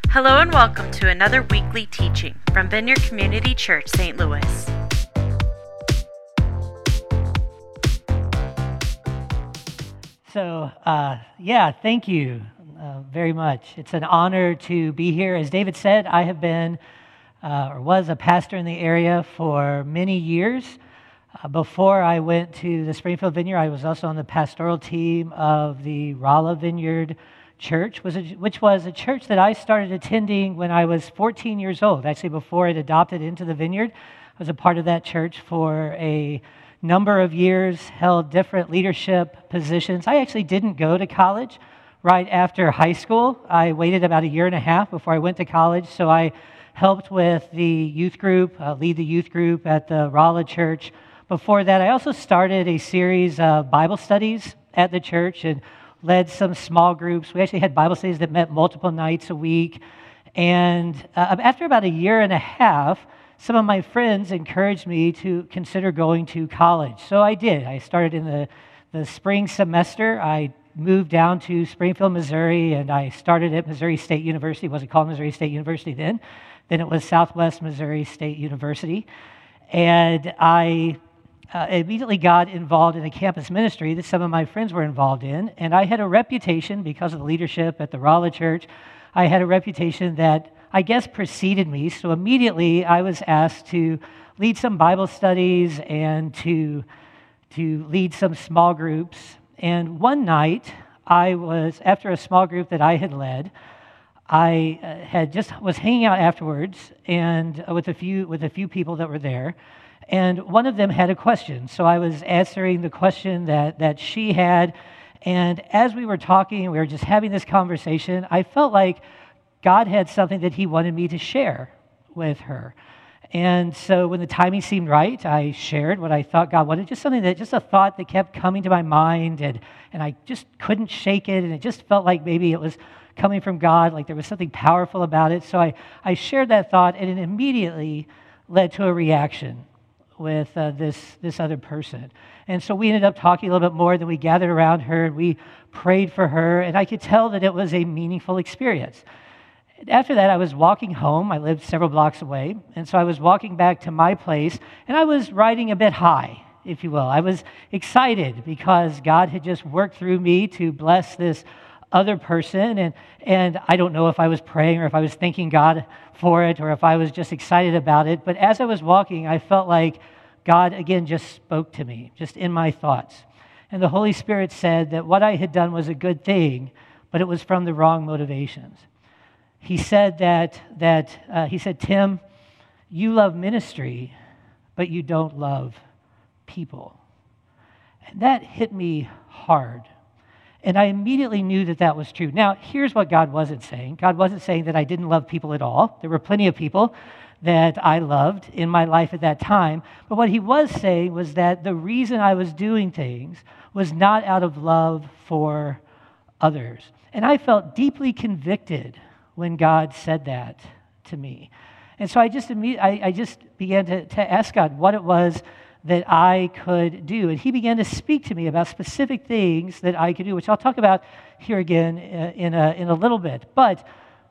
Hello and welcome to another weekly teaching from Vineyard Community Church, St. Louis. Thank you very much. It's an honor to be here. As David said, I have been or was a pastor in the area for many years. Before I went to the Springfield Vineyard, I was also on the pastoral team of the Rolla Vineyard Church, which was a church that I started attending when I was 14 years old. Actually, before it adopted into the Vineyard, I was a part of that church for a number of years, held different leadership positions. I actually didn't go to college right after high school. I waited about a year and a half before I went to college, so I helped with the youth group, lead the youth group at the Rolla Church. Before that, I also started a series of Bible studies at the church and led some small groups. We actually had Bible studies that met multiple nights a week. And after about a year and a half, some of my friends encouraged me to consider going to college. So I did. I started in the spring semester. I moved down to Springfield, Missouri, and I started at Missouri State University. It wasn't called Missouri State University then. Then it was Southwest Missouri State University. And I immediately got involved in a campus ministry that some of my friends were involved in. And I had a reputation, because of the leadership at the Rolla Church, I had a reputation that I guess preceded me. So immediately I was asked to lead some Bible studies and to lead some small groups. And one night, after a small group that I had led, I was hanging out afterwards and with a few people that were there. And one of them had a question. So I was answering the question that she had. And as we were talking, we were just having this conversation, I felt like God had something that he wanted me to share with her. And so when the timing seemed right, I shared what I thought God wanted, just a thought that kept coming to my mind, and I just couldn't shake it, and it just felt like maybe it was coming from God, like there was something powerful about it. So I shared that thought, and it immediately led to a reaction with this other person. And so we ended up talking a little bit more, then we gathered around her, and we prayed for her, and I could tell that it was a meaningful experience. After that, I was walking home. I lived several blocks away, and so I was walking back to my place, and I was riding a bit high, if you will. I was excited because God had just worked through me to bless this other person, and I don't know if I was praying or if I was thanking God for it or if I was just excited about it, but as I was walking, I felt like God, again, just spoke to me, just in my thoughts. And the Holy Spirit said that what I had done was a good thing, but it was from the wrong motivations. He said Tim, you love ministry, but you don't love people. And that hit me hard. And I immediately knew that was true. Now, here's what God wasn't saying. God wasn't saying that I didn't love people at all. There were plenty of people that I loved in my life at that time. But what he was saying was that the reason I was doing things was not out of love for others. And I felt deeply convicted when God said that to me. And so I just began to ask God what it was that I could do. And he began to speak to me about specific things that I could do, which I'll talk about here again in a little bit. But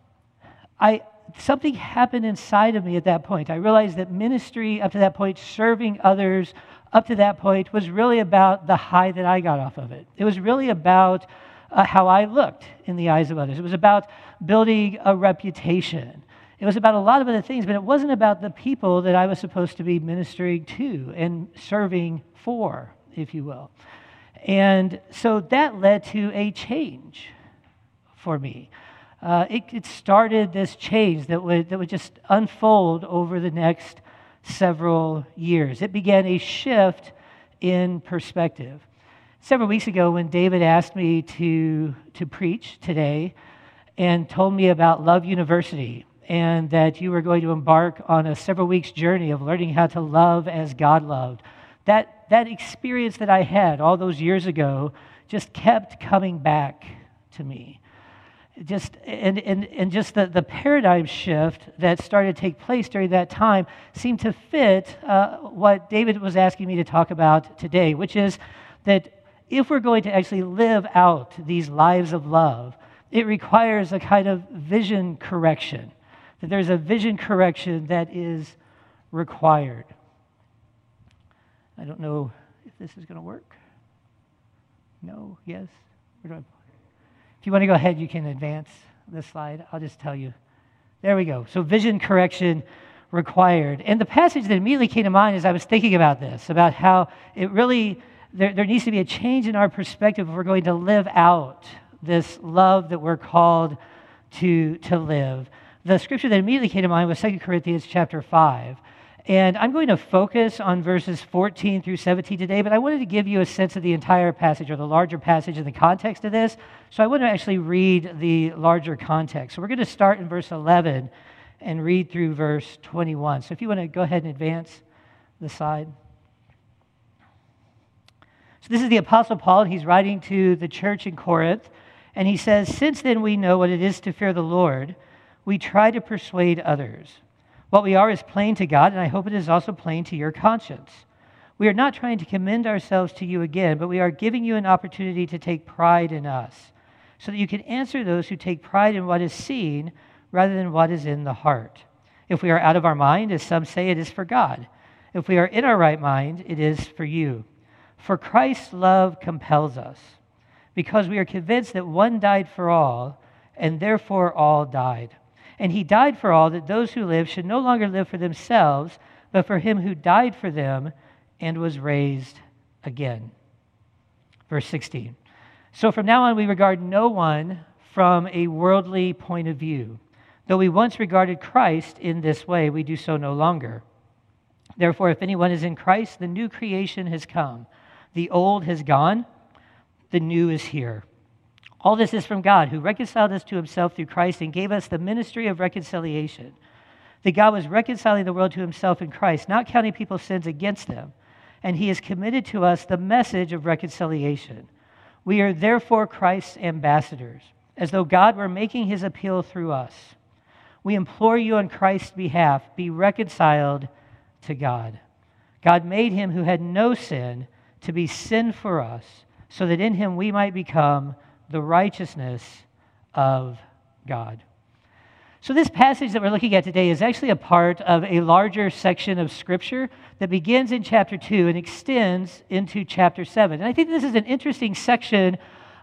something happened inside of me at that point. I realized that ministry up to that point, serving others up to that point, was really about the high that I got off of it. It was really about how I looked in the eyes of others. It was about building a reputation. It was about a lot of other things, but it wasn't about the people that I was supposed to be ministering to and serving for, if you will. And so that led to a change for me. It started this change that would just unfold over the next several years. It began a shift in perspective. Several weeks ago, when David asked me to preach today and told me about Love University and that you were going to embark on a several weeks journey of learning how to love as God loved, that experience that I had all those years ago just kept coming back to me. Just the paradigm shift that started to take place during that time seemed to fit what David was asking me to talk about today, which is that if we're going to actually live out these lives of love, it requires a kind of vision correction, that there's a vision correction that is required. I don't know if this is going to work. No? Yes? If you want to go ahead, you can advance the slide. I'll just tell you. There we go. So vision correction required. And the passage that immediately came to mind as I was thinking about this, about how it really, there needs to be a change in our perspective if we're going to live out this love that we're called to live. The scripture that immediately came to mind was 2 Corinthians chapter 5. And I'm going to focus on verses 14 through 17 today, but I wanted to give you a sense of the entire passage or the larger passage in the context of this. So I want to actually read the larger context. So we're going to start in verse 11 and read through verse 21. So if you want to go ahead and advance the slide. So this is the Apostle Paul, and he's writing to the church in Corinth. And he says, "Since then we know what it is to fear the Lord, we try to persuade others. What we are is plain to God, and I hope it is also plain to your conscience. We are not trying to commend ourselves to you again, but we are giving you an opportunity to take pride in us, so that you can answer those who take pride in what is seen rather than what is in the heart. If we are out of our mind, as some say, it is for God. If we are in our right mind, it is for you. For Christ's love compels us, because we are convinced that one died for all, and therefore all died. And he died for all, that those who live should no longer live for themselves, but for him who died for them and was raised again." Verse 16. "So from now on we regard no one from a worldly point of view. Though we once regarded Christ in this way, we do so no longer. Therefore, if anyone is in Christ, the new creation has come. The old has gone, the new is here. All this is from God, who reconciled us to himself through Christ and gave us the ministry of reconciliation. That God was reconciling the world to himself in Christ, not counting people's sins against them. And he has committed to us the message of reconciliation. We are therefore Christ's ambassadors, as though God were making his appeal through us. We implore you on Christ's behalf, be reconciled to God. God made him who had no sin to be sin for us, so that in him we might become the righteousness of God." So this passage that we're looking at today is actually a part of a larger section of Scripture that begins in chapter 2 and extends into chapter 7. And I think this is an interesting section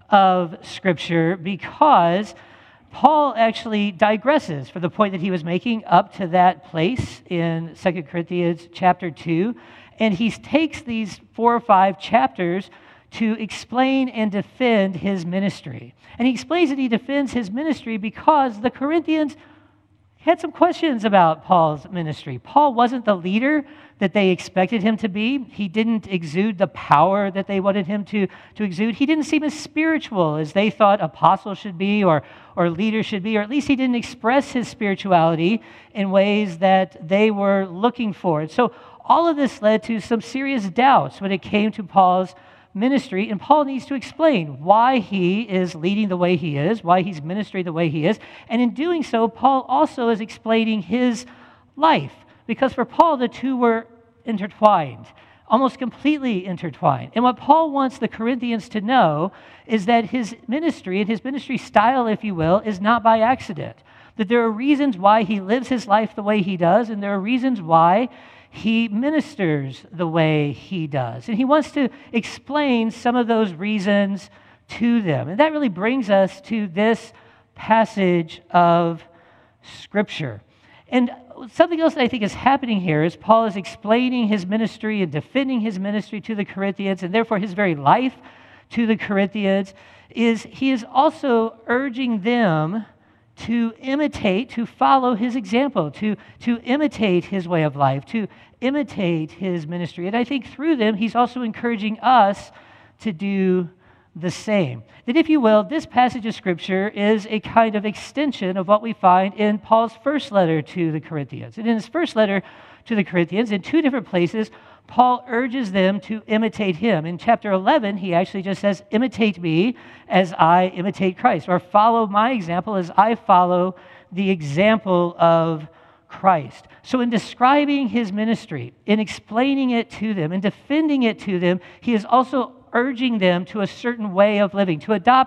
of Scripture because Paul actually digresses from the point that he was making up to that place in 2 Corinthians chapter 2. And he takes these 4 or 5 chapters to explain and defend his ministry. And he explains that he defends his ministry because the Corinthians had some questions about Paul's ministry. Paul wasn't the leader that they expected him to be. He didn't exude the power that they wanted him to exude. He didn't seem as spiritual as they thought apostles should be or leaders should be, or at least he didn't express his spirituality in ways that they were looking for. And so all of this led to some serious doubts when it came to Paul's ministry, and Paul needs to explain why he is leading the way he is, why he's ministering the way he is, and in doing so, Paul also is explaining his life, because for Paul, the two were intertwined, almost completely intertwined. And what Paul wants the Corinthians to know is that his ministry, and his ministry style, if you will, is not by accident, that there are reasons why he lives his life the way he does, and there are reasons why he ministers the way he does. And he wants to explain some of those reasons to them. And that really brings us to this passage of Scripture. And something else that I think is happening here is Paul is explaining his ministry and defending his ministry to the Corinthians, and therefore his very life to the Corinthians, is he is also urging them to imitate, to follow his example, to imitate his way of life, to imitate his ministry. And I think through them, he's also encouraging us to do the same. That, if you will, this passage of Scripture is a kind of extension of what we find in Paul's first letter to the Corinthians. And in his first letter to the Corinthians, in 2 different places, Paul urges them to imitate him. In chapter 11, he actually just says, imitate me as I imitate Christ, or follow my example as I follow the example of Christ. So in describing his ministry, in explaining it to them, in defending it to them, he is also urging them to a certain way of living, to adopt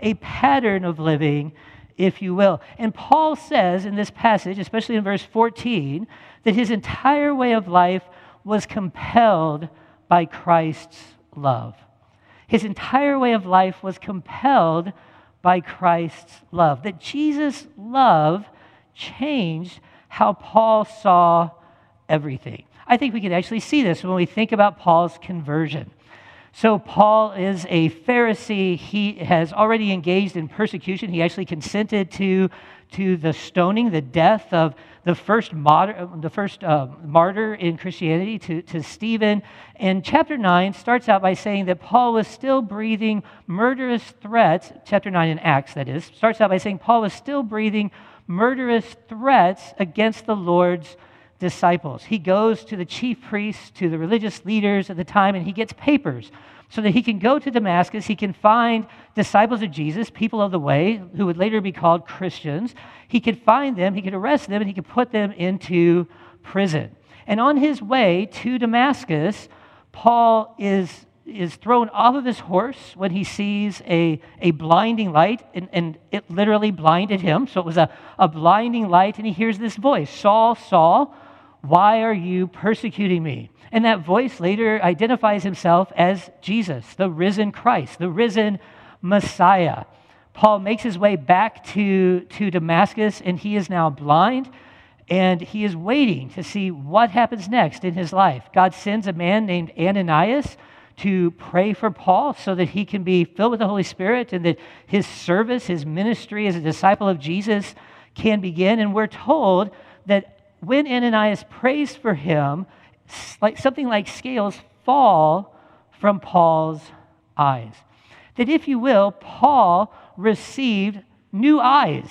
a pattern of living, if you will. And Paul says in this passage, especially in verse 14, that his entire way of life was compelled by Christ's love. His entire way of life was compelled by Christ's love. That Jesus' love changed how Paul saw everything. I think we can actually see this when we think about Paul's conversion. So Paul is a Pharisee. He has already engaged in persecution. He actually consented to the stoning, the death of the first martyr in Christianity, to Stephen. And chapter 9 starts out by saying that Paul was still breathing murderous threats. Chapter 9 in Acts, that is, starts out by saying Paul was still breathing murderous threats against the Lord's disciples. He goes to the chief priests, to the religious leaders at the time, and he gets papers so that he can go to Damascus. He can find disciples of Jesus, people of the way, who would later be called Christians. He could find them, he could arrest them, and he could put them into prison. And on his way to Damascus, Paul is thrown off of his horse when he sees a blinding light, and it literally blinded him. So it was a blinding light, and he hears this voice, "Saul, Saul, why are you persecuting me?" And that voice later identifies himself as Jesus, the risen Christ, the risen Messiah. Paul makes his way back to Damascus, and he is now blind, and he is waiting to see what happens next in his life. God sends a man named Ananias to pray for Paul so that he can be filled with the Holy Spirit and that his service, his ministry as a disciple of Jesus can begin. And we're told that when Ananias prays for him, something like scales fall from Paul's eyes. That, if you will, Paul received new eyes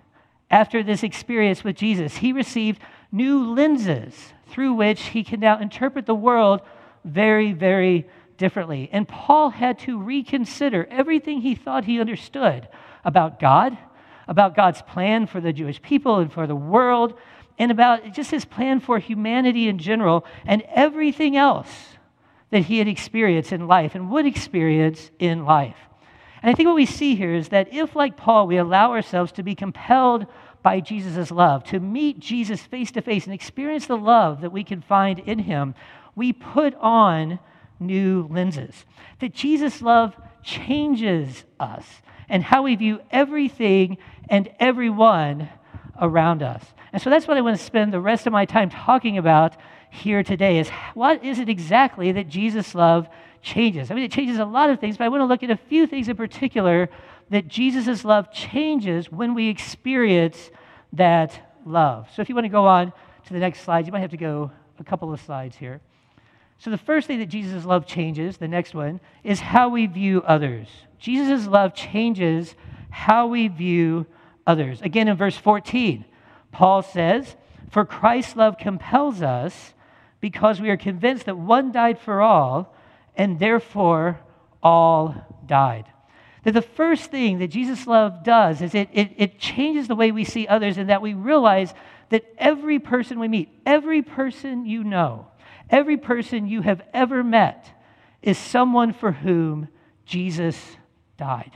after this experience with Jesus. He received new lenses through which he can now interpret the world very, very differently. And Paul had to reconsider everything he thought he understood about God, about God's plan for the Jewish people and for the world, and about just his plan for humanity in general, and everything else that he had experienced in life and would experience in life. And I think what we see here is that if, like Paul, we allow ourselves to be compelled by Jesus' love, to meet Jesus face to face and experience the love that we can find in him, we put on new lenses. That Jesus' love changes us and how we view everything and everyone around us. And so that's what I want to spend the rest of my time talking about here today, is what is it exactly that Jesus' love changes? I mean, it changes a lot of things, but I want to look at a few things in particular that Jesus' love changes when we experience that love. So if you want to go on to the next slide, you might have to go a couple of slides here. So the first thing that Jesus' love changes, the next one, is how we view others. Jesus' love changes how we view others. Again, in verse 14, Paul says, "For Christ's love compels us because we are convinced that one died for all, and therefore all died." That the first thing that Jesus' love does is it changes the way we see others, and that we realize that every person we meet, every person you know, every person you have ever met is someone for whom Jesus died.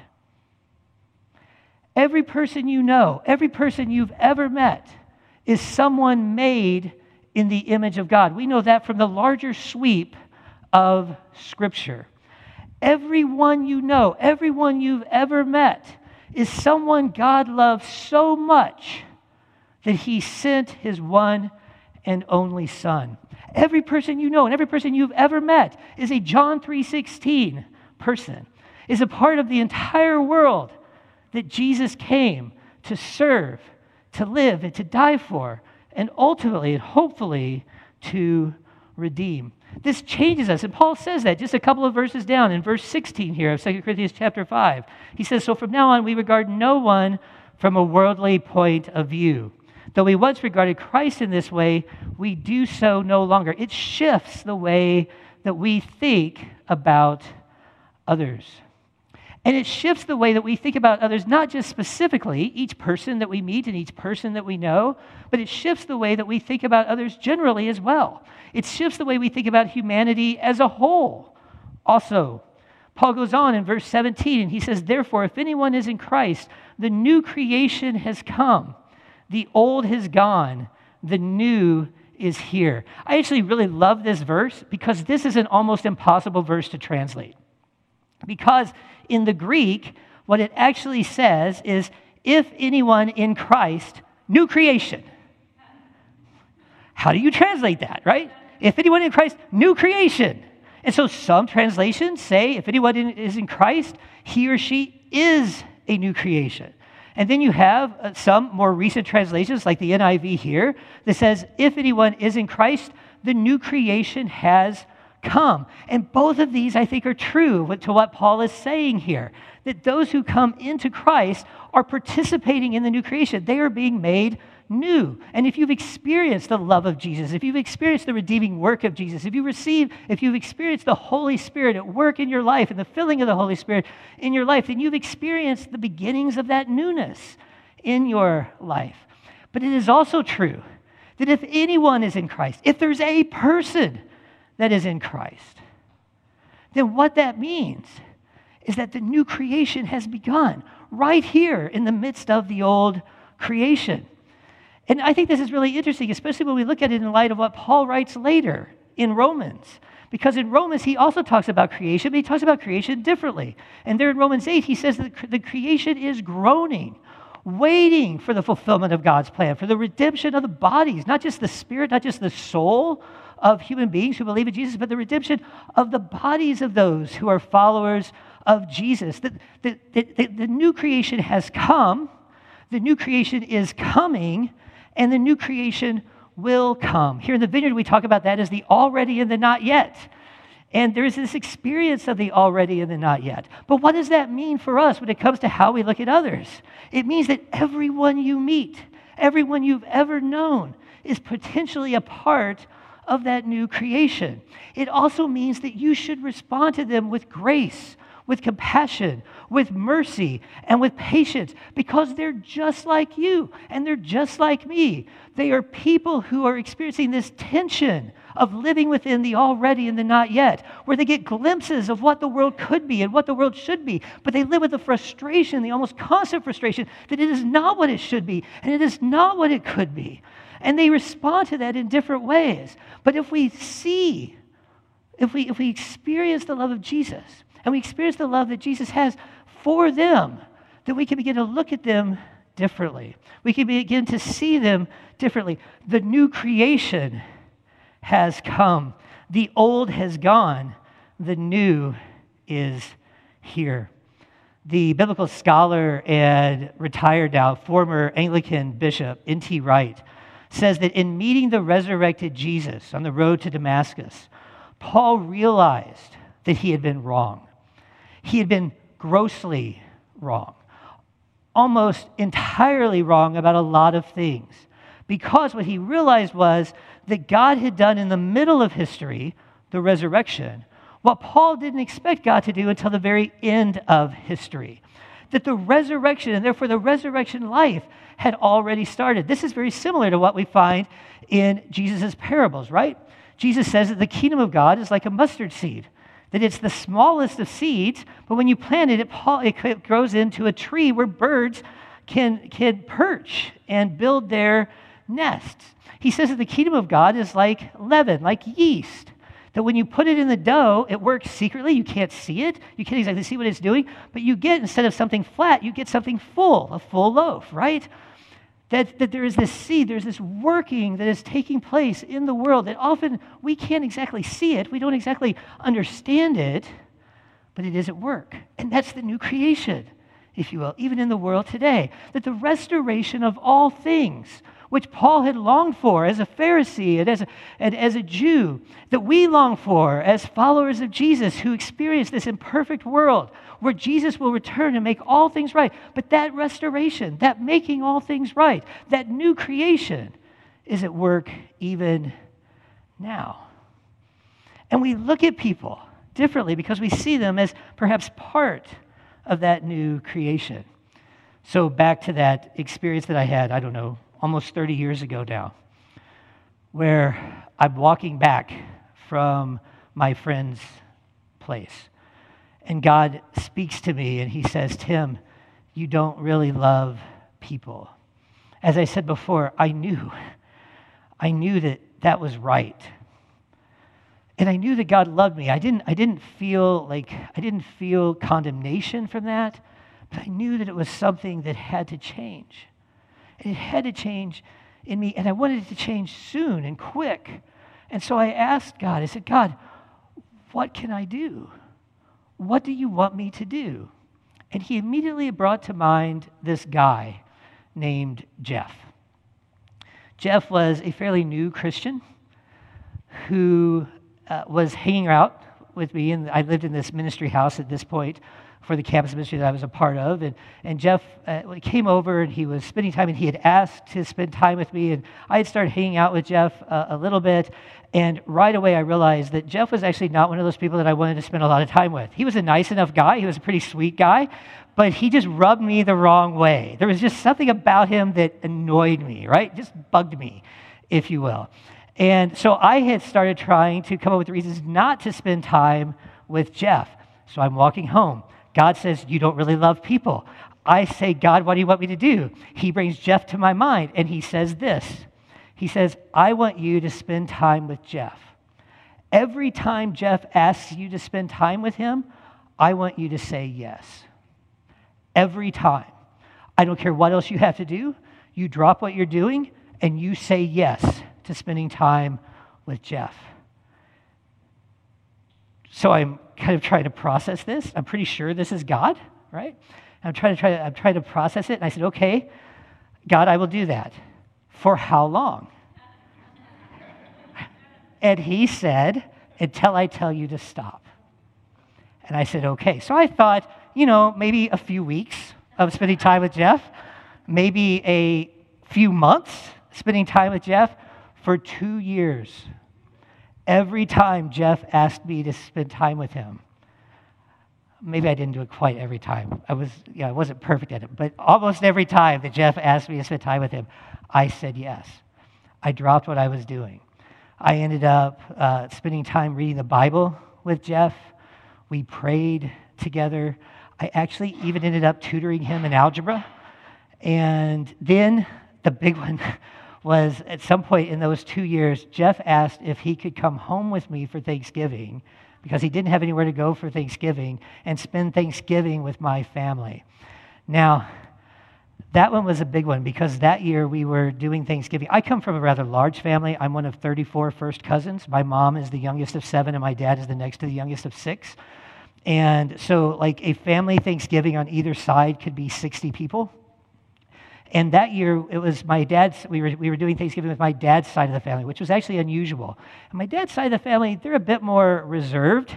Every person you know, every person you've ever met is someone made in the image of God. We know that from the larger sweep of Scripture. Everyone you know, everyone you've ever met is someone God loves so much that he sent his one and only Son. Every person you know and every person you've ever met is a John 3:16 person, is a part of the entire world that Jesus came to serve, to live, and to die for, and ultimately and hopefully to redeem. This changes us, and Paul says that just a couple of verses down in verse 16 here of 2 Corinthians chapter 5. He says, "So from now on we regard no one from a worldly point of view. Though we once regarded Christ in this way, we do so no longer." It shifts the way that we think about others. And it shifts the way that we think about others, not just specifically, each person that we meet and each person that we know, but it shifts the way that we think about others generally as well. It shifts the way we think about humanity as a whole also. Paul goes on in verse 17, and he says, therefore, if anyone is in Christ, the new creation has come. The old has gone. The new is here. I actually really love this verse because this is an almost impossible verse to translate. Because in the Greek, what it actually says is, if anyone in Christ, new creation. How do you translate that, right? If anyone in Christ, new creation. And so some translations say, if anyone is in Christ, he or she is a new creation. And then you have some more recent translations, like the NIV here, that says, if anyone is in Christ, the new creation has come. And both of these, I think, are true to what Paul is saying here, that those who come into Christ are participating in the new creation. They are being made new. And if you've experienced the love of Jesus, if you've experienced the redeeming work of Jesus, if you've experienced the Holy Spirit at work in your life and the filling of the Holy Spirit in your life, then you've experienced the beginnings of that newness in your life. But it is also true that if anyone is in Christ, if there's a person that is in Christ, then what that means is that the new creation has begun right here in the midst of the old creation. And I think this is really interesting, especially when we look at it in light of what Paul writes later in Romans. Because in Romans, he also talks about creation, but he talks about creation differently. And there in Romans 8, he says that the creation is groaning, waiting for the fulfillment of God's plan, for the redemption of the bodies, not just the spirit, not just the soul of human beings who believe in Jesus, but the redemption of the bodies of those who are followers of Jesus. The new creation has come, the new creation is coming, and the new creation will come. Here in the Vineyard, we talk about that as the already and the not yet. And there's this experience of the already and the not yet. But what does that mean for us when it comes to how we look at others? It means that everyone you meet, everyone you've ever known, is potentially a part of that new creation. It also means that you should respond to them with grace, with compassion, with mercy, and with patience, because they're just like you, and they're just like me. They are people who are experiencing this tension of living within the already and the not yet, where they get glimpses of what the world could be and what the world should be, but they live with the frustration, the almost constant frustration, that it is not what it should be, and it is not what it could be. And they respond to that in different ways. But if we experience the love of Jesus, and we experience the love that Jesus has for them, then we can begin to look at them differently. We can begin to see them differently. The new creation has come. The old has gone. The new is here. The biblical scholar and retired now former Anglican bishop N.T. Wright says that in meeting the resurrected Jesus on the road to Damascus, Paul realized that he had been wrong. He had been grossly wrong, almost entirely wrong about a lot of things, because what he realized was that God had done in the middle of history, the resurrection, what Paul didn't expect God to do until the very end of history. That the resurrection, and therefore the resurrection life, had already started. This is very similar to what we find in Jesus' parables, right? Jesus says that the kingdom of God is like a mustard seed, that it's the smallest of seeds, but when you plant it, it grows into a tree where birds can perch and build their nests. He says that the kingdom of God is like leaven, like yeast, that when you put it in the dough, it works secretly. You can't see it. You can't exactly see what it's doing, but you get, instead of something flat, you get something full, a full loaf, right? That there is this seed, there's this working that is taking place in the world that often we can't exactly see it, we don't exactly understand it, but it is at work. And that's the new creation, if you will, even in the world today. That the restoration of all things, which Paul had longed for as a Pharisee and as a Jew, that we long for as followers of Jesus who experience this imperfect world where Jesus will return and make all things right. But that restoration, that making all things right, that new creation is at work even now. And we look at people differently because we see them as perhaps part of that new creation. So back to that experience that I had, I don't know, almost 30 years ago now, where I'm walking back from my friend's place. And God speaks to me and he says, Tim, you don't really love people. As I said before, I knew that that was right. And I knew that God loved me. I didn't feel condemnation from that, but I knew that it was something that had to change. And it had to change in me, and I wanted it to change soon and quick. And so I asked God, I said, God, what can I do? What do you want me to do? And he immediately brought to mind this guy named Jeff. Jeff was a fairly new Christian who was hanging out with me, and I lived in this ministry house at this point for the campus ministry that I was a part of, and Jeff came over and he was spending time, and he had asked to spend time with me, and I had started hanging out with Jeff a little bit, and right away I realized that Jeff was actually not one of those people that I wanted to spend a lot of time with. He was a nice enough guy, he was a pretty sweet guy, but he just rubbed me the wrong way. There was just something about him that annoyed me, right? Just bugged me, if you will. And so I had started trying to come up with reasons not to spend time with Jeff. So I'm walking home. God says, you don't really love people. I say, God, what do you want me to do? He brings Jeff to my mind, and he says this. He says, I want you to spend time with Jeff. Every time Jeff asks you to spend time with him, I want you to say yes. Every time. I don't care what else you have to do. You drop what you're doing, and you say yes to spending time with Jeff. So I'm kind of trying to process this. I'm pretty sure this is God, right? I'm trying to process it. And I said, okay, God, I will do that. For how long? And he said, until I tell you to stop. And I said, okay. So I thought, maybe a few weeks of spending time with Jeff, maybe a few months spending time with Jeff. For 2 years, every time Jeff asked me to spend time with him, maybe I didn't do it quite every time. I wasn't perfect at it, but almost every time that Jeff asked me to spend time with him, I said yes. I dropped what I was doing. I ended up spending time reading the Bible with Jeff. We prayed together. I actually even ended up tutoring him in algebra. And then the big one was at some point in those 2 years, Jeff asked if he could come home with me for Thanksgiving because he didn't have anywhere to go for Thanksgiving and spend Thanksgiving with my family. Now, that one was a big one because that year we were doing Thanksgiving. I come from a rather large family. I'm one of 34 first cousins. My mom is the youngest of 7 and my dad is the next to the youngest of 6. And so like a family Thanksgiving on either side could be 60 people. And that year, it was my dad's, we were doing Thanksgiving with my dad's side of the family, which was actually unusual. And my dad's side of the family, they're a bit more reserved.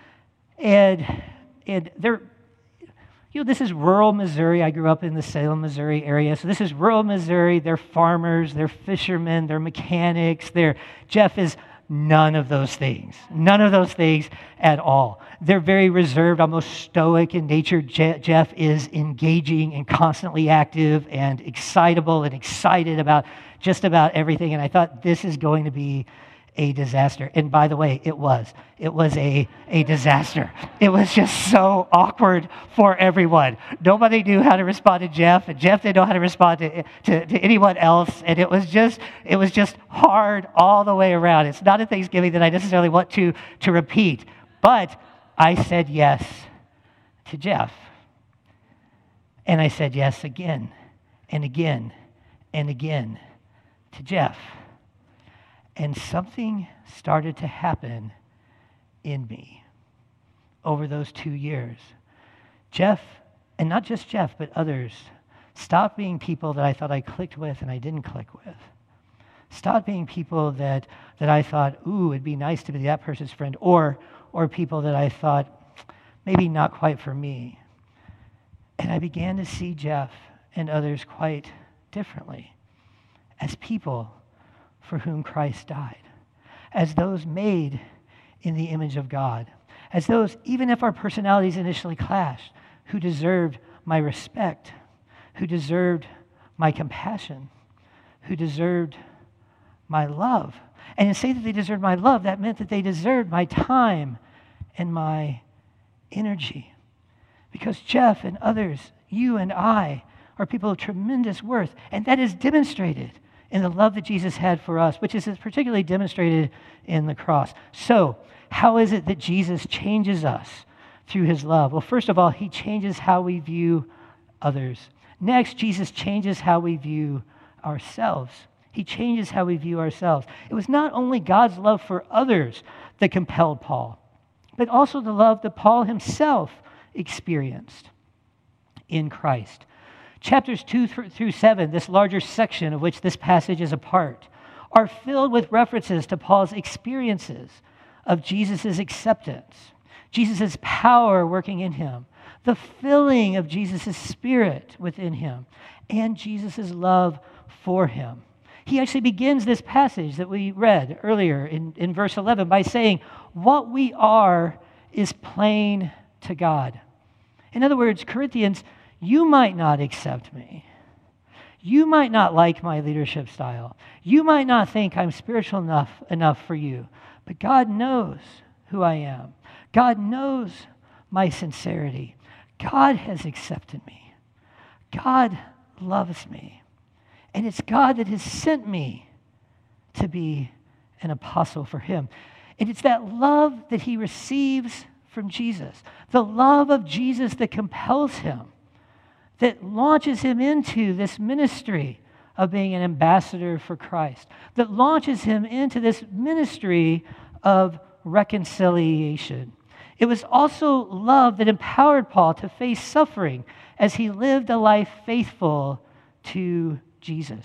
And they're, this is rural Missouri. I grew up in the Salem, Missouri area. So this is rural Missouri. They're farmers, they're fishermen, they're mechanics. Jeff is none of those things. None of those things at all. They're very reserved, almost stoic in nature. Jeff is engaging and constantly active and excitable and excited about just about everything. And I thought, this is going to be a disaster. And by the way, it was. It was a disaster. It was just so awkward for everyone. Nobody knew how to respond to Jeff, and Jeff didn't know how to respond to anyone else. And it was just hard all the way around. It's not a Thanksgiving that I necessarily want to repeat. But I said yes to Jeff. And I said yes again and again and again to Jeff. And something started to happen in me over those 2 years. Jeff, and not just Jeff, but others, stopped being people that I thought I clicked with and I didn't click with. Stopped being people that I thought, ooh, it'd be nice to be that person's friend, or people that I thought, maybe not quite for me. And I began to see Jeff and others quite differently as people for whom Christ died, as those made in the image of God, as those, even if our personalities initially clashed, who deserved my respect, who deserved my compassion, who deserved my love. And to say that they deserved my love, that meant that they deserved my time and my energy. Because Jeff and others, you and I, are people of tremendous worth, and that is demonstrated in the love that Jesus had for us, which is particularly demonstrated in the cross. So, how is it that Jesus changes us through his love? Well, first of all, he changes how we view others. Next, Jesus changes how we view ourselves. He changes how we view ourselves. It was not only God's love for others that compelled Paul, but also the love that Paul himself experienced in Christ. Chapters 2 through 7, this larger section of which this passage is a part, are filled with references to Paul's experiences of Jesus' acceptance, Jesus' power working in him, the filling of Jesus' Spirit within him, and Jesus' love for him. He actually begins this passage that we read earlier in verse 11 by saying, what we are is plain to God. In other words, Corinthians, you might not accept me. You might not like my leadership style. You might not think I'm spiritual enough for you. But God knows who I am. God knows my sincerity. God has accepted me. God loves me. And it's God that has sent me to be an apostle for him. And it's that love that he receives from Jesus, the love of Jesus that compels him, that launches him into this ministry of being an ambassador for Christ, that launches him into this ministry of reconciliation. It was also love that empowered Paul to face suffering as he lived a life faithful to Jesus.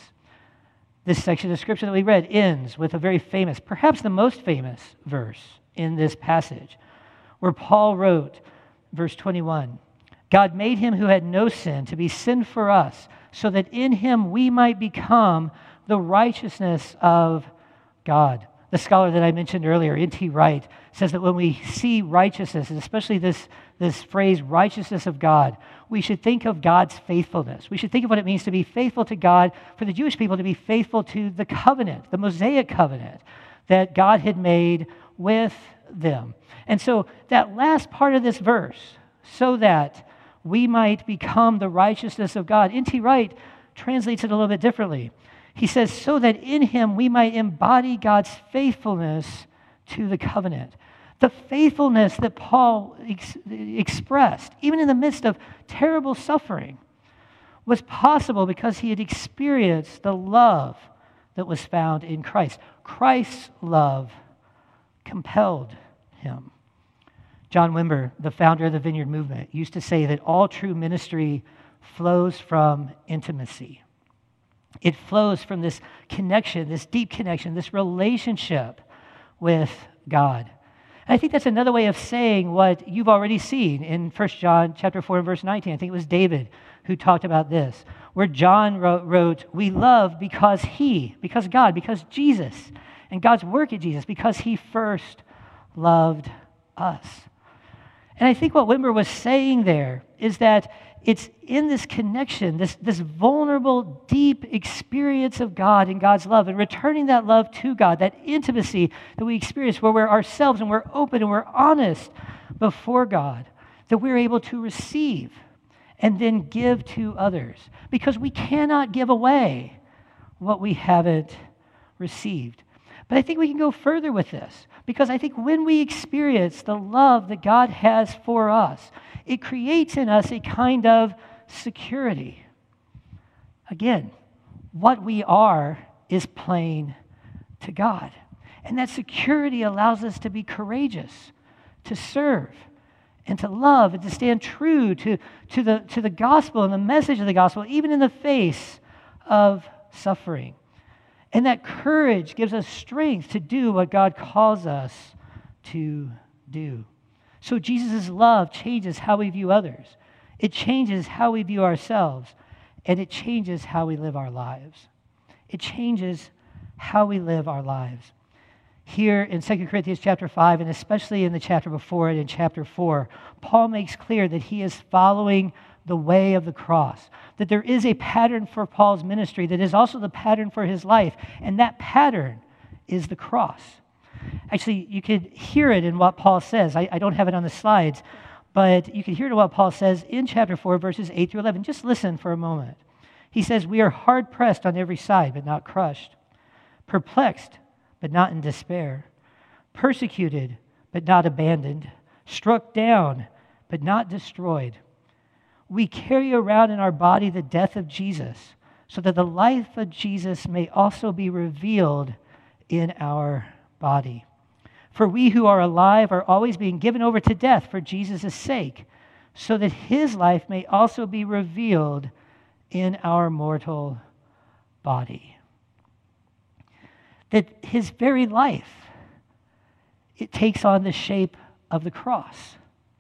This section of scripture that we read ends with a very famous, perhaps the most famous verse in this passage, where Paul wrote, verse 21, God made him who had no sin to be sin for us, so that in him we might become the righteousness of God. The scholar that I mentioned earlier, N.T. Wright, says that when we see righteousness, and especially this phrase, righteousness of God, we should think of God's faithfulness. We should think of what it means to be faithful to God, for the Jewish people to be faithful to the covenant, the Mosaic covenant that God had made with them. And so that last part of this verse, so that we might become the righteousness of God, N.T. Wright translates it a little bit differently. He says, so that in him we might embody God's faithfulness to the covenant. The faithfulness that Paul expressed, even in the midst of terrible suffering, was possible because he had experienced the love that was found in Christ. Christ's love compelled him. John Wimber, the founder of the Vineyard Movement, used to say that all true ministry flows from intimacy. It flows from this connection, this deep connection, this relationship with God. And I think that's another way of saying what you've already seen in 1 John chapter 4 and verse 19. I think it was David who talked about this, where John wrote, we love because God, because Jesus, and God's work at Jesus, because he first loved us. And I think what Wimber was saying there is that it's in this connection, this vulnerable, deep experience of God and God's love, and returning that love to God, that intimacy that we experience where we're ourselves and we're open and we're honest before God, that we're able to receive and then give to others. Because we cannot give away what we haven't received. But I think we can go further with this, because I think when we experience the love that God has for us, it creates in us a kind of security. Again, what we are is plain to God. And that security allows us to be courageous, to serve, and to love, and to stand true to the gospel and the message of the gospel, even in the face of suffering. And that courage gives us strength to do what God calls us to do. So Jesus' love changes how we view others. It changes how we view ourselves. And it changes how we live our lives. It changes how we live our lives. Here in 2 Corinthians chapter 5, and especially in the chapter before it, in chapter 4, Paul makes clear that he is following the way of the cross, that there is a pattern for Paul's ministry that is also the pattern for his life, and that pattern is the cross. Actually, you could hear it in what Paul says. I don't have it on the slides, But you can hear what Paul says in chapter 4, verses 8 through 11. Just listen for a moment. He says, "We are hard pressed on every side, but not crushed. Perplexed, but not in despair. Persecuted, but not abandoned. Struck down, but not destroyed. We carry around in our body the death of Jesus, so that the life of Jesus may also be revealed in our body. For we who are alive are always being given over to death for Jesus' sake, so that his life may also be revealed in our mortal body." That his very life, it takes on the shape of the cross.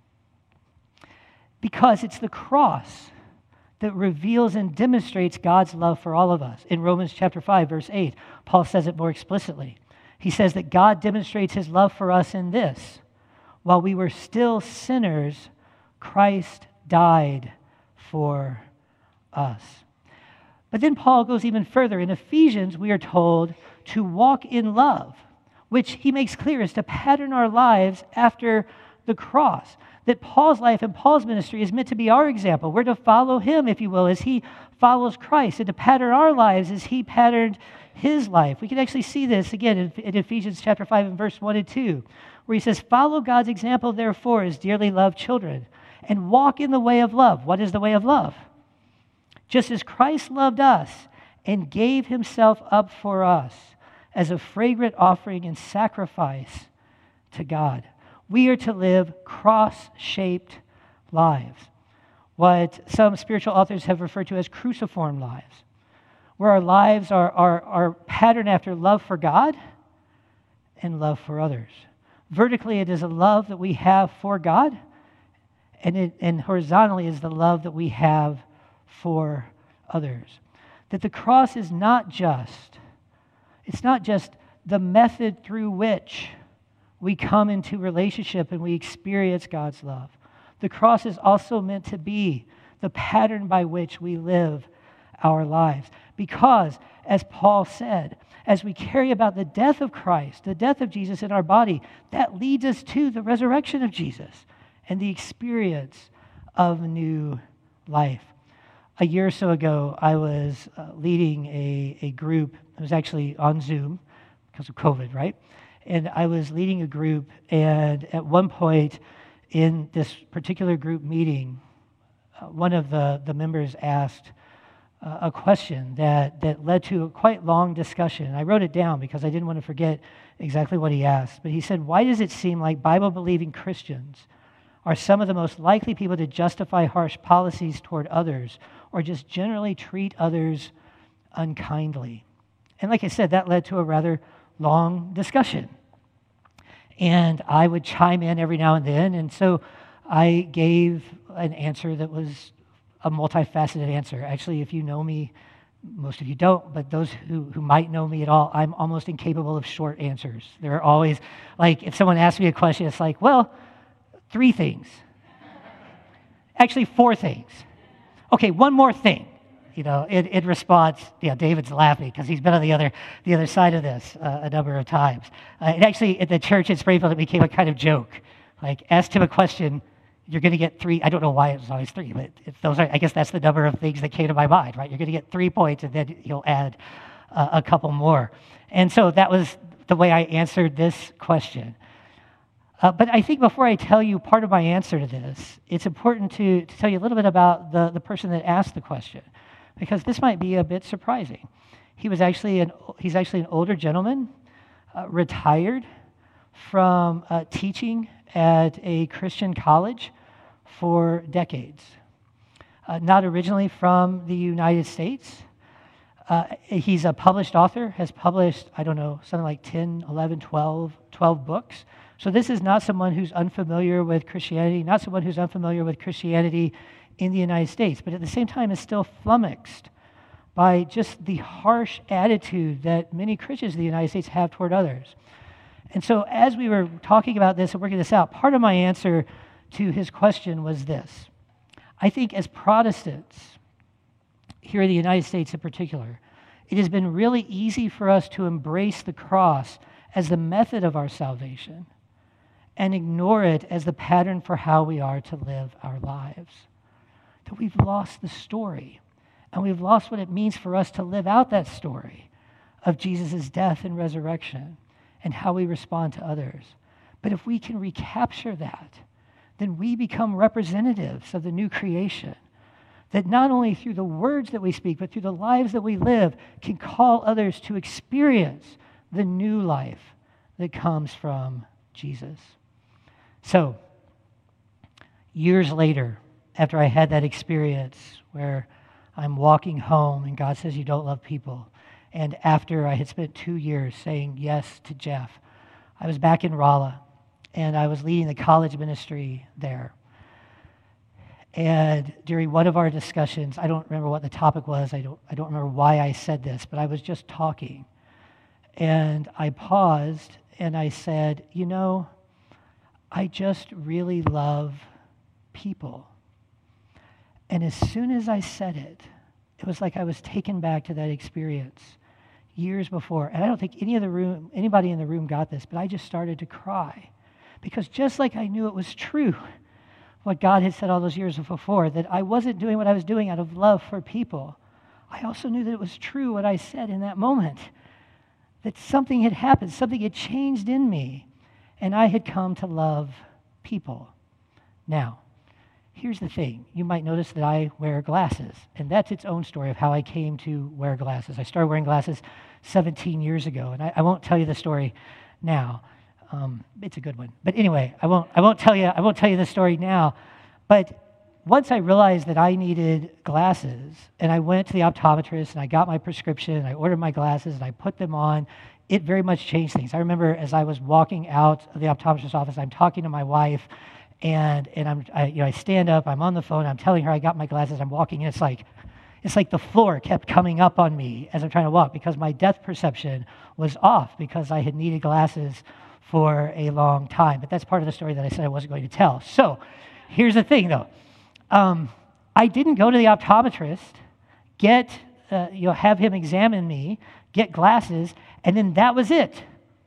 Because it's the cross that reveals and demonstrates God's love for all of us. In Romans chapter 5, verse 8, Paul says it more explicitly. He says that God demonstrates his love for us in this: while we were still sinners, Christ died for us. But then Paul goes even further. In Ephesians, we are told to walk in love, which he makes clear is to pattern our lives after the cross. That Paul's life and Paul's ministry is meant to be our example. We're to follow him, if you will, as he follows Christ, and to pattern our lives as he patterned his life. We can actually see this again in Ephesians chapter 5 and verse 1 and 2, where he says, "Follow God's example, therefore, as dearly loved children, and walk in the way of love." What is the way of love? "Just as Christ loved us and gave himself up for us as a fragrant offering and sacrifice to God." We are to live cross-shaped lives, what some spiritual authors have referred to as cruciform lives, where our lives are patterned after love for God and love for others. Vertically, it is a love that we have for God, and horizontally is the love that we have for others. That the cross is not just the method through which we come into relationship and we experience God's love. The cross is also meant to be the pattern by which we live our lives. Because, as Paul said, as we carry about the death of Christ, the death of Jesus in our body, that leads us to the resurrection of Jesus and the experience of new life. A year or so ago, I was leading a group. It was actually on Zoom because of COVID, right? And I was leading a group, and at one point in this particular group meeting, one of the members asked a question that led to a quite long discussion. I wrote it down because I didn't want to forget exactly what he asked. But he said, "Why does it seem like Bible-believing Christians are some of the most likely people to justify harsh policies toward others or just generally treat others unkindly?" And like I said, that led to a rather long discussion. And I would chime in every now and then. And so I gave an answer that was a multifaceted answer. Actually, if you know me, most of you don't, but those who might know me at all, I'm almost incapable of short answers. There are always, like, if someone asks me a question, it's like, well, 3 things. Actually, 4 things. Okay, one more thing. In response, David's laughing because he's been on the other side of this a number of times. And actually, at the church at Springfield, it became a kind of joke. Like, asked him a question, you're going to get 3. I don't know why it was always 3, but I guess that's the number of things that came to my mind, right? You're going to get 3 points, and then you'll add a couple more. And so that was the way I answered this question. But I think before I tell you part of my answer to this, it's important to tell you a little bit about the person that asked the question, because this might be a bit surprising. He's actually an older gentleman, retired from teaching at a Christian college for decades. Not originally from the United States. He's a published author, has published, something like 10, 11, 12 books. So this is not someone who's unfamiliar with Christianity, not someone who's unfamiliar with Christianity in the United States, but at the same time is still flummoxed by just the harsh attitude that many Christians in the United States have toward others. And so as we were talking about this and working this out, part of my answer to his question was this. I think as Protestants, here in the United States in particular, it has been really easy for us to embrace the cross as the method of our salvation and ignore it as the pattern for how we are to live our lives. That we've lost the story, and we've lost what it means for us to live out that story of Jesus' death and resurrection and how we respond to others. But if we can recapture that, then we become representatives of the new creation that not only through the words that we speak, but through the lives that we live, can call others to experience the new life that comes from Jesus. So, years later, after I had that experience where I'm walking home and God says you don't love people, and after I had spent 2 years saying yes to Jeff, I was back in Rolla, and I was leading the college ministry there. And during one of our discussions, I don't remember what the topic was, I don't remember why I said this, but I was just talking. And I paused and I said, I just really love people. And as soon as I said it, it was like I was taken back to that experience years before. And I don't think anybody in the room got this, but I just started to cry. Because just like I knew it was true, what God had said all those years before, that I wasn't doing what I was doing out of love for people, I also knew that it was true what I said in that moment, that something had happened, something had changed in me, and I had come to love people. Now, here's the thing. You might notice that I wear glasses, and that's its own story of how I came to wear glasses. I started wearing glasses 17 years ago, and I won't tell you the story now. It's a good one. But anyway, I won't tell you the story now. But once I realized that I needed glasses, and I went to the optometrist, and I got my prescription, and I ordered my glasses, and I put them on, it very much changed things. I remember as I was walking out of the optometrist's office, I'm talking to my wife, and I stand up, I'm on the phone, I'm telling her I got my glasses, I'm walking, and it's like the floor kept coming up on me as I'm trying to walk because my depth perception was off because I had needed glasses for a long time. But that's part of the story that I said I wasn't going to tell. So here's the thing, though. I didn't go to the optometrist, have him examine me, get glasses, and then that was it.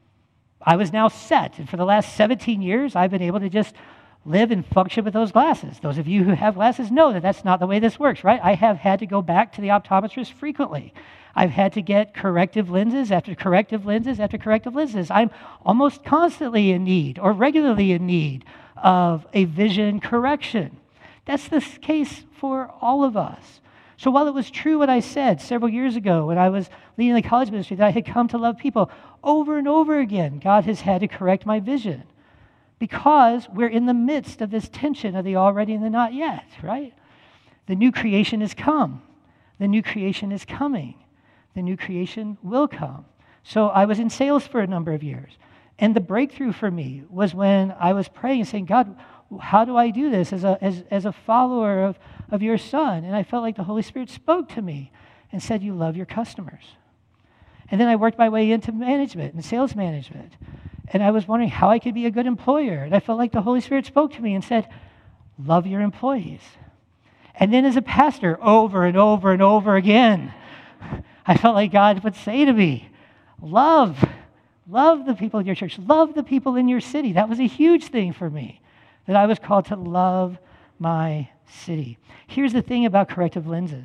I was now set. And for the last 17 years, I've been able to just live and function with those glasses. Those of you who have glasses know that that's not the way this works, right? I have had to go back to the optometrist frequently. I've had to get corrective lenses after corrective lenses after corrective lenses. I'm almost constantly in need or regularly in need of a vision correction. That's the case for all of us. So while it was true what I said several years ago when I was leading the college ministry that I had come to love people, over and over again, God has had to correct my vision because we're in the midst of this tension of the already and the not yet, right? The new creation has come. The new creation is coming. The new creation will come. So I was in sales for a number of years. And the breakthrough for me was when I was praying and saying, God, how do I do this as a follower of your son? And I felt like the Holy Spirit spoke to me and said, you love your customers. And then I worked my way into management and sales management. And I was wondering how I could be a good employer. And I felt like the Holy Spirit spoke to me and said, love your employees. And then as a pastor, over and over and over again, I felt like God would say to me, love the people in your church, love the people in your city. That was a huge thing for me, that I was called to love my city. Here's the thing about corrective lenses.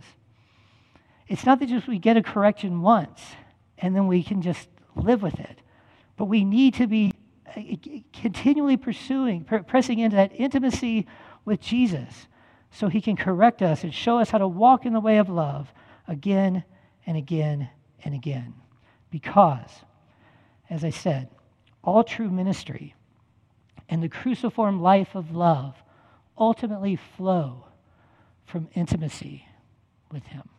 It's not that just we get a correction once and then we can just live with it, but we need to be continually pressing into that intimacy with Jesus so he can correct us and show us how to walk in the way of love again and again and again. Because, as I said, all true ministry and the cruciform life of love ultimately flow from intimacy with him.